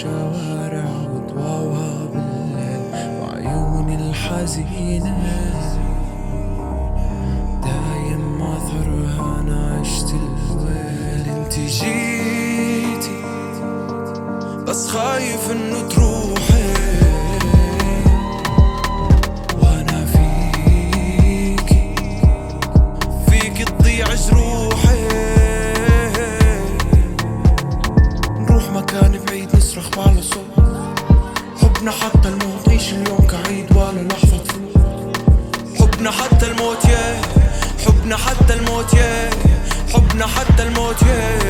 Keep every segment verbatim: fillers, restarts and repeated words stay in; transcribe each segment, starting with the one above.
الشوارع وضواها بالليل وعيوني الحزينة دايم أثرها أنا عشت الويل. انتي جيتي بس خايف انه تروحي وانا فيكي فيكي تضيع جروحي. نروح مكان بعيد نصرخ على صوت حبنا حتى الموت، نعيش اليوم كعيد ولا لحظة تفوت. حبنا حتى الموت يا حبنا حتى الموت يا حبنا حتى الموت يا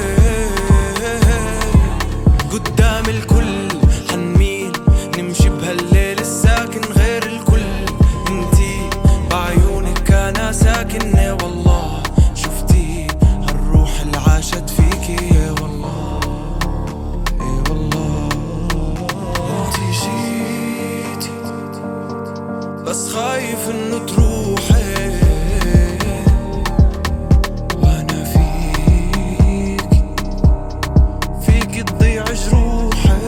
قدام الكل حنميل نمشي بهالليل الساكن غير الكل. انتي بعيونك انا ساكن يا والله شفتي هالروح اللي عاشت فيكي يا والله يا والله. انتي جيتي بس خايف انه تروحي وانا فيكي فيكي تضيع جروحي.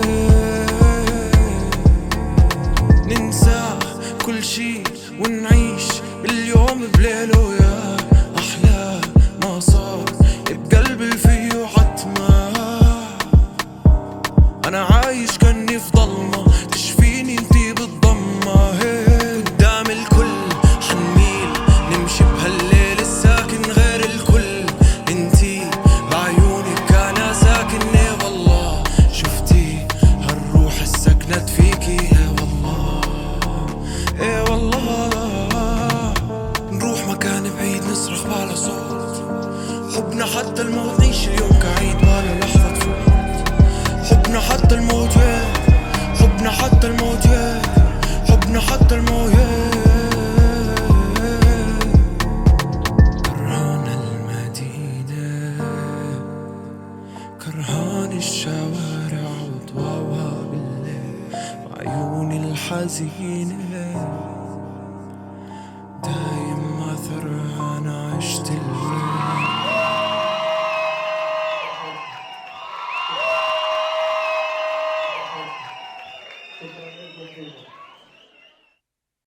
ننسى كل شي ونعيش اليوم بليله يا أحلى ما صار بقلبي فيه عتمة. أنا عايش كأني في ضلمة تشفيني انتي بالضمة. قدام الكل حنميل نمشي بهالليل الساكن غير الكل. انتي بعيونك أنا ساكن يا والله شفتي هالروح السكنت فيكي يا والله يا والله. نروح مكان بعيد نصرخ على صوت حبنا حتى الموت، نعيش اليوم كعيد ولا لحظة تفوت. حبنا حتى الموت يا حبنا حتى الموت يا حبنا حتى الموت يا. كرهان المدينة كرهان الشوارع وضواها بالليل وعيوني الحزينة دايم أثرها أنا عشت الليل.